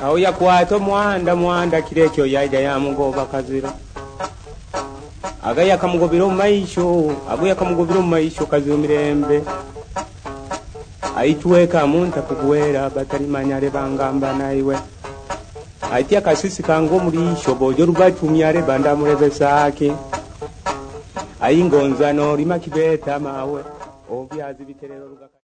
Aho yakwato mwanda kirekyo yaida ya mugoba kazira. Agaya kamugobiro maisho, aguya kamugobiro maisho kazira mirembe. Aituweka munta kugwera batari manyare bangamba naiwe. Aitia kasisi kango murisho bojo rubatumyare banda murebe sake. Aingonza no rima kibeta mawe. Obyazi biterero